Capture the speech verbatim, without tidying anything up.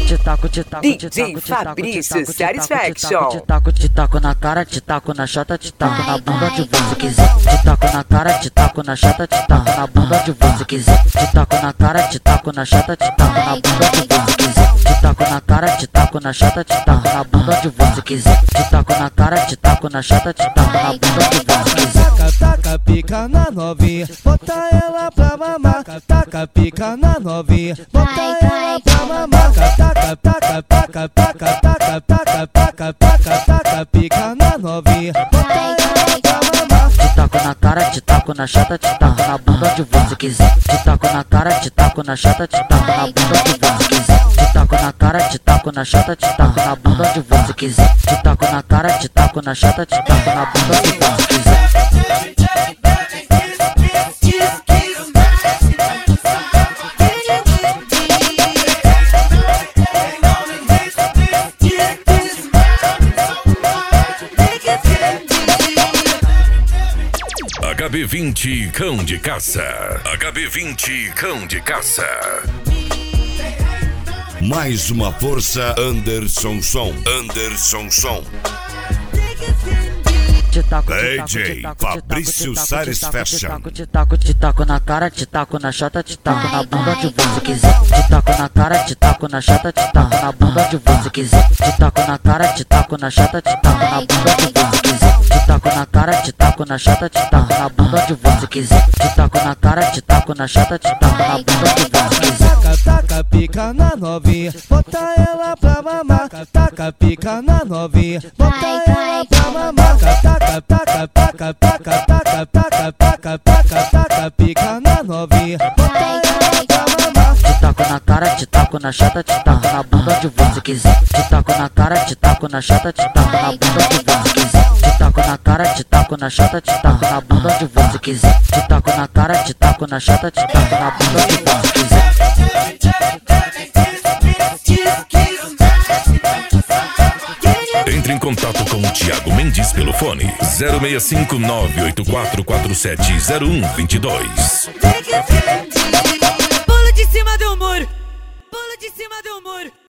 Te taco, te taco, te D J taco, te taco, Fabrício te taco, Satisfaction. te taco, te taco na cara, te taco na chata, te taco na bunda de você quiser. Te taco na cara, te taco na chata, te taco na bunda de você quiser. Te taco na cara, te taco na chata, te taco na bunda de você quiser. Te taco na cara, te taco na chata, te taco na bunda de você quiser. Te taco na cara, te taco na chata, te taco na bunda de você quiser. Taca, taca, pica na novinha, bota ela pra mamar. Taca, pica na novinha, bota ela pra mamar. Taca, taca, taca, taca, taca, taca, taca, taca, taca, pica na novinha, bota ela pra mamar. Te taco na cara, te taco na chata, te taco na bunda de você quiser. Te taco na cara, te taco na chata, te taco na bunda de você quiser. Te taco na cara, te taco na chata, te taco na bunda de você quiser. Te taco na cara, te taco na chata, te taco na bunda de você quiser. H B vinte Cão de Caça. H B vinte Cão de Caça. Mais uma força Anderson Som. Anderson Som. Te taco, D J Fabrício Satisfaction. Te taco, te taco na cara, te taco na chata, te taco na bunda de você quiser. Te taco na cara, te taco na chata, te taco na bunda de você quiser. Te taco na cara, te taco na chata, te taco na bunda de você quiser. Te taco na cara, te taco na chata, te taco na bunda de você quiser. Te taco na cara, te taco na chata, te taco na bunda de você quiser. Taca, taca, pica na novinha, bota ela pra mamar. Taca, pica na novinha, bota ela pra mamar. Taca, taca, taca, taca, taca, taca, taca, taca, taca, pica na novinha, bota ela pra mamar. Te taco na cara, te taco na chata, te taco na bunda de você quiser. Te taco na cara, te taco na chata, te taco na bunda de você quiser. Te taco na cara, te taco na chata, te taco na bunda de você quiser. Te taco na cara, te taco na chata, te taco na bunda de você quiser. Entre em contato com o Thiago Mendes pelo fone zero seis cinco nove oito quatro quatro sete zero um dois dois. Pula de cima do muro, pula de cima do muro.